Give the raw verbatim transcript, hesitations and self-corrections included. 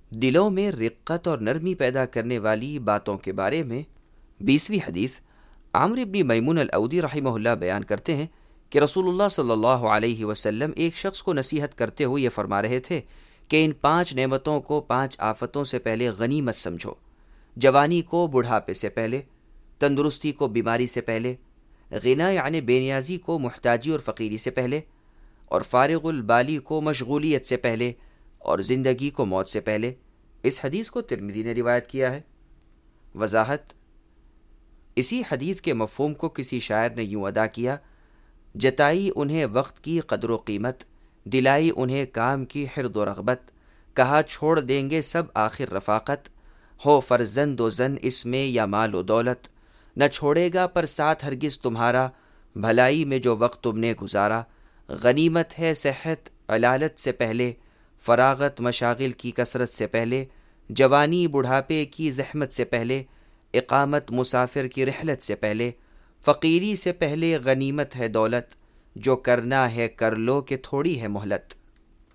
دلوں میں رقت اور نرمی پیدا کرنے والی باتوں کے بارے میں بیسویں حدیث عمرو بن میمون الاودی رحمہ اللہ بیان کرتے ہیں کہ رسول اللہ صلی اللہ علیہ وسلم ایک شخص کو نصیحت کرتے ہوئے یہ فرما رہے تھے کہ ان پانچ نعمتوں کو پانچ آفتوں سے پہلے غنیمت سمجھو: جوانی کو بڑھاپے سے پہلے، تندرستی کو بیماری سے پہلے، غنا یعنی بے نیازی کو محتاجی اور فقیری سے پہلے، اور فارغ البالی کو مشغولیت سے پہلے، اور زندگی کو موت سے پہلے۔ اس حدیث کو ترمذی نے روایت کیا ہے۔ وضاحت: اسی حدیث کے مفہوم کو کسی شاعر نے یوں ادا کیا: جتائی انہیں وقت کی قدر و قیمت، دلائی انہیں کام کی حرص و رغبت، کہا چھوڑ دیں گے سب آخر رفاقت، ہو فرزند و زن اس میں یا مال و دولت، نہ چھوڑے گا پر ساتھ ہرگز تمہارا، بھلائی میں جو وقت تم نے گزارا، غنیمت ہے صحت علالت سے پہلے، فراغت مشاغل کی کثرت سے پہلے، جوانی بڑھاپے کی زحمت سے پہلے، اقامت مسافر کی رحلت سے پہلے، فقیری سے پہلے غنیمت ہے دولت، جو کرنا ہے کر لو کہ تھوڑی ہے مہلت۔